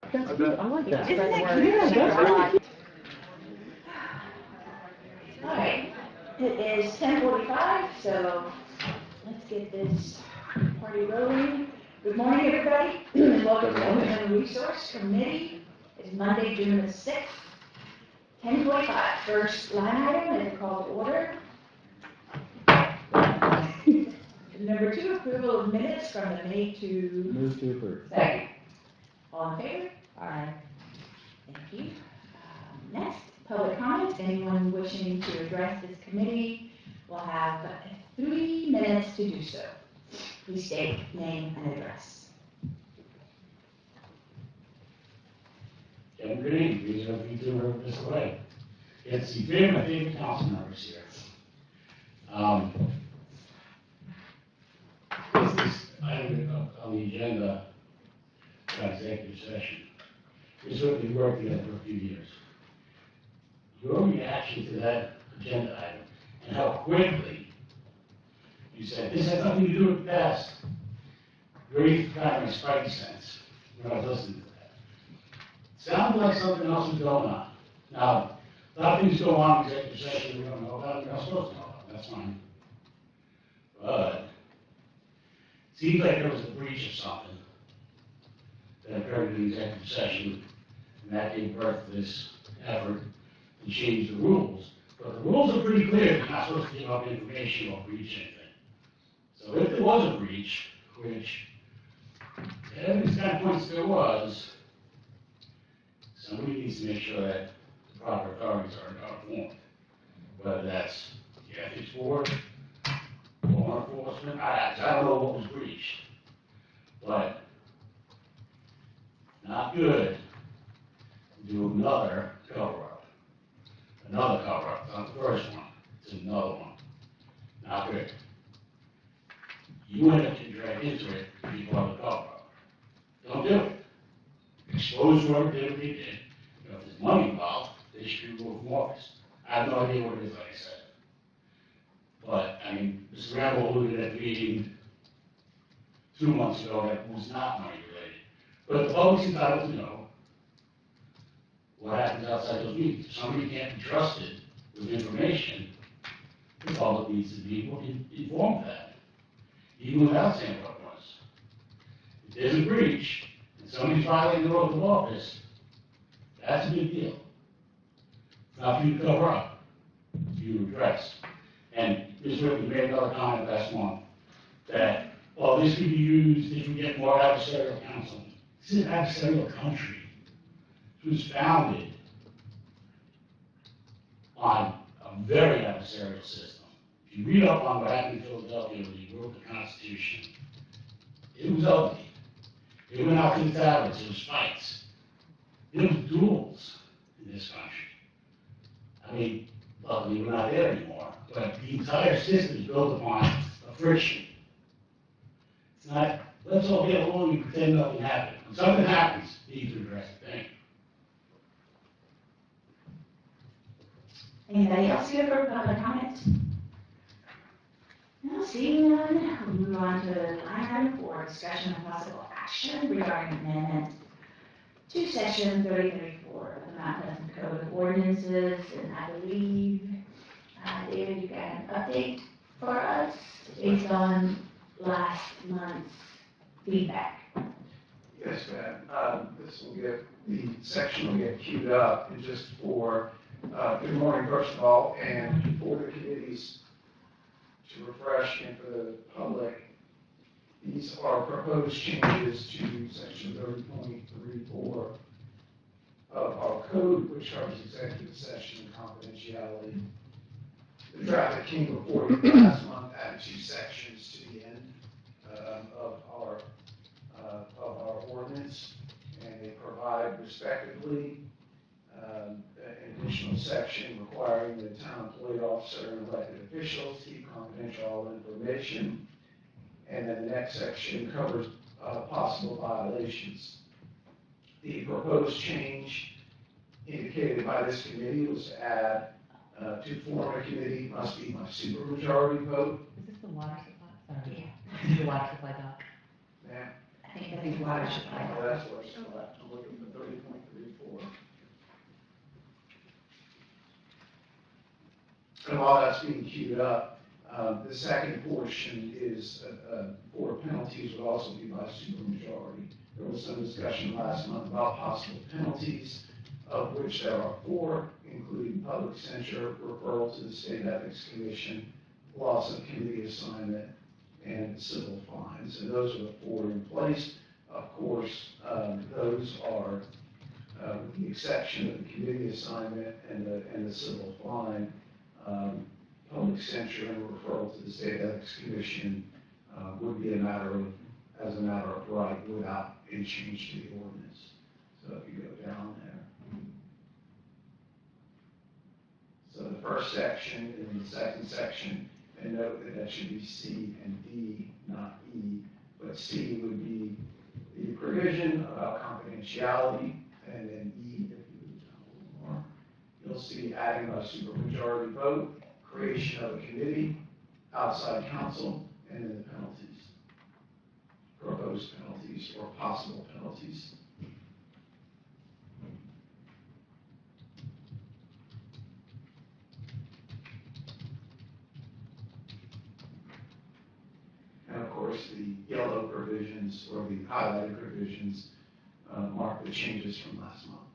That's good. I like that. Isn't that Word. cute? Yeah. All right, it is 10:45, so let's get this party rolling. Good morning, everybody. Welcome to the Human Resource Committee. It's Monday, June the 6th, 10:45. First line item is a call to order. Number 2, approval of minutes from the May 2. Move to approve. Second. All in favor? Aye. Thank you. Next, public comments. Anyone wishing to address this committee will have 3 minutes to do so. Please state name and address. Kevin Green, please have you to work this way. It's the three of my favorite council members here. This item on the agenda for executive session. We certainly worked together for a few years. Your reaction to that agenda item and how quickly you said, this has nothing to do with the past. Very kind of my spidey sense when I was listening to that. Sounded like something else was going on. Now, a lot of things go on in executive session we don't know about, we're not supposed to know about, that's fine. But it seems like there was a breach of something that occurred in the executive session, and that gave birth to this effort to change the rules. But the rules are pretty clear, you're not supposed to give up information or breach anything. So if there was a breach, which evidence kind of points there was, somebody needs to make sure that the proper authorities are informed. Whether that's the ethics board, law enforcement, I don't know what was breached. But not good to do another cover-up. Another cover-up, not the first one, it's another one. Not good. You end up getting dragged into it to be part of the cover-up. Don't do it. Expose whoever did what they did. You know, if there's money involved, they should be removed from office. I have no idea what it is, like I said. But, I mean, Mr. Rambo alluded at the meeting 2 months ago that was not money related. But the public's entitled to know what happens outside those meetings. If somebody can't be trusted with information, the public needs to be informed of that, even without saying what it was. If there's a breach, and somebody's violating the oath of office, that's a big deal. It's not for you to cover up, it's for you to address. And Ms. Whitney made another comment last month that, well, this could be used if we get more adversarial counseling. This is an adversarial country. It was founded on a very adversarial system. If you read up on what happened in Philadelphia when you wrote the Constitution, it was ugly. It went out to the taverns, it was fights. There was duels in this country. I mean, luckily we're not there anymore, but the entire system is built upon a friction. It's not, let's all get along and pretend nothing happened. When something happens, you need to address it. Thank you. Anybody else here for public comment? No, seeing none, we'll move on to line item 4, discussion of possible action regarding amendment to section 3034 of the Mount Pleasant Code of Ordinances, and I believe, David, you got an update for us based on last month's feedback. Yes, ma'am. This will get, the section will get queued up, and just for, good morning, first of all, and for the committees to refresh and for the public, these are proposed changes to section 30.34 of our code, which covers executive session and confidentiality. The draft that came before you last month added 2 sections to the end of our ordinance, and they provide respectively an additional section requiring the town employee officer and elected officials to keep confidential all information, and then the next section covers possible violations. The proposed change indicated by this committee was to add to form a committee must be by supermajority vote. Is this the water supply? Sorry. Yeah. The water supply doc. Ma'am? I think that's water supply. That's what's left. I'm looking for and while that's being queued up, the second portion is, for penalties would also be by supermajority. There was some discussion last month about possible penalties, of which there are 4, including public censure, referral to the State Ethics Commission, loss of committee assignment, and civil fines. And those are the 4 in place. Of course, those are, with the exception of the committee assignment and the civil fine, public censure and referral to the State Ethics Commission would be as a matter of right without any change to the ordinance. So if you go down there. So the first section and the second section, and note that that should be C and D, not E, but C would be the provision about confidentiality, and then E, if you move down a little more, you'll see adding by supermajority vote, creation of a committee, outside counsel, and then the penalties, proposed penalties or possible penalties. And of course, the yellow provisions or the highlighted provisions mark the changes from last month.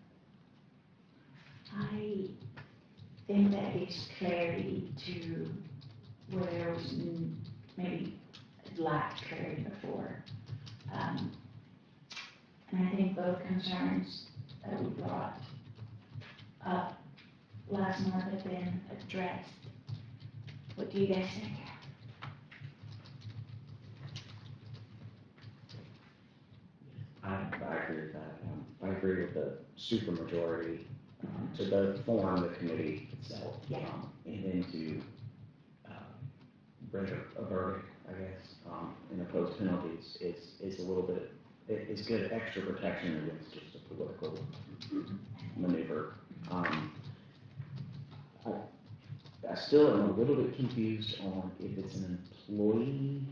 I think that gives clarity to where there was maybe lacked clarity before. And I think both concerns that we brought up last month have been addressed. What do you guys think? I agree with that. I agree with the supermajority to both form the committee itself, and then to bring a verdict, I guess, and impose penalties is a little bit, it's good extra protection against just a political maneuver. I still am a little bit confused on if it's an employee.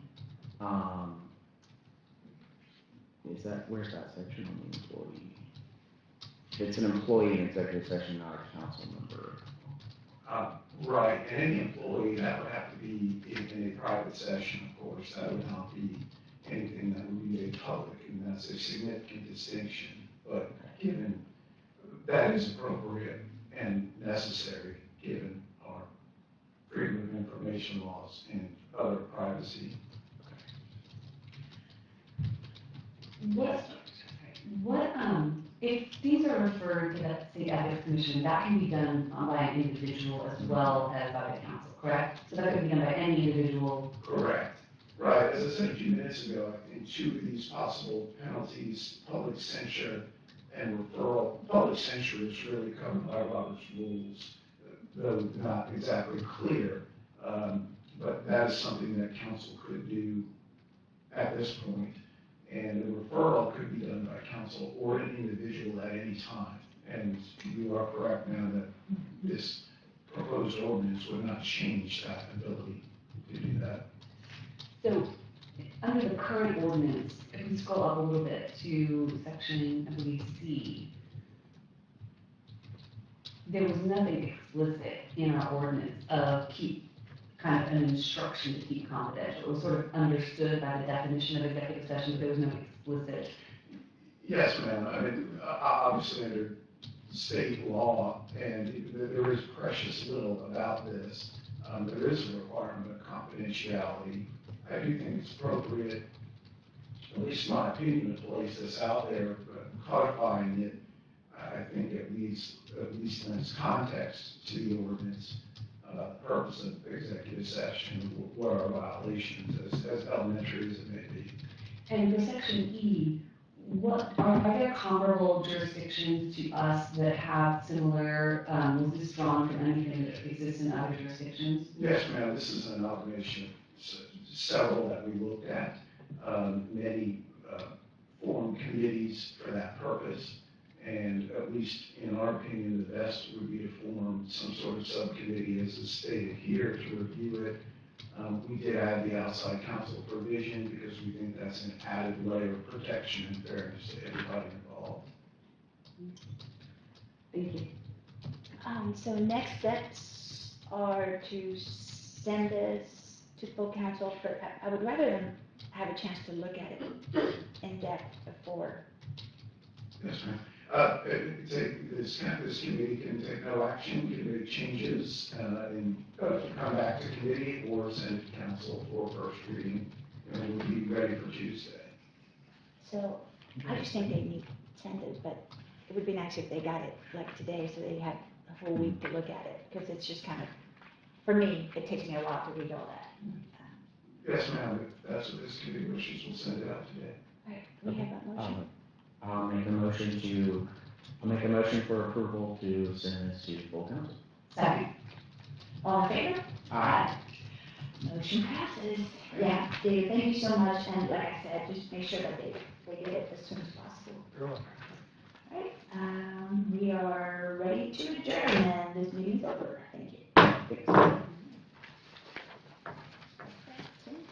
Where's that section on the employee? If it's an employee in executive session, not a council member. Right, and any employee, that would have to be in a private session, of course. That would not be anything that would be made public, and that's a significant distinction. But given that is appropriate and necessary, given our freedom of information laws and other privacy. If these are referred to the State Ethics Commission, that can be done by an individual as well as by the council, correct? So that could be done by any individual. Correct. Right, as I said a few minutes ago, I think 2 of these possible penalties, public censure and referral. Public censure is really covered by Robert's rules, though not exactly clear. But that is something that council could do at this point. And the referral could be done by council or an individual at any time. And you are correct now that this proposed ordinance would not change that ability to do that. So, under the current ordinance, if we scroll up a little bit to section, I believe, C, there was nothing explicit in our ordinance of kind of an instruction to keep confidential. It was sort of understood by the definition of executive session, but there was no explicit. Yes, ma'am. I mean, obviously under state law, and there is precious little about this. There is a requirement of confidentiality. I do think it's appropriate, at least in my opinion, to place this out there, but codifying it, I think at least in its context to the ordinance, about the purpose of executive session, what are violations, as elementary as it may be. And for section E, are there comparable jurisdictions to us that have similar, was this drawn from anything that exists in other jurisdictions? Yes, ma'am, this is an amalgamation of several that we looked at. Many formed committees for that purpose. And at least in our opinion, the best would be to form some sort of subcommittee as is stated here to review it. We did add the outside counsel provision because we think that's an added layer of protection and fairness to everybody involved. Thank you. So next steps are to send this to full council, but I would rather them have a chance to look at it in depth before. Yes, ma'am. This committee can take no action, can make changes, and come back to committee or send to council for first reading, and we'll be ready for Tuesday. So I just think they need to send it, but it would be nice if they got it like today, so they had a whole week to look at it, because it's just kind of, for me, it takes me a while to read all that. Yes, ma'am, if that's what this committee wishes, we'll send it out today. All right, we have that motion. I'll make a motion for approval to send this to full council. Second. All in favor? Aye. Motion passes. Yeah, David, thank you so much, and like I said, just make sure that they get it as soon as possible. All right, we are ready to adjourn, and this meeting's over.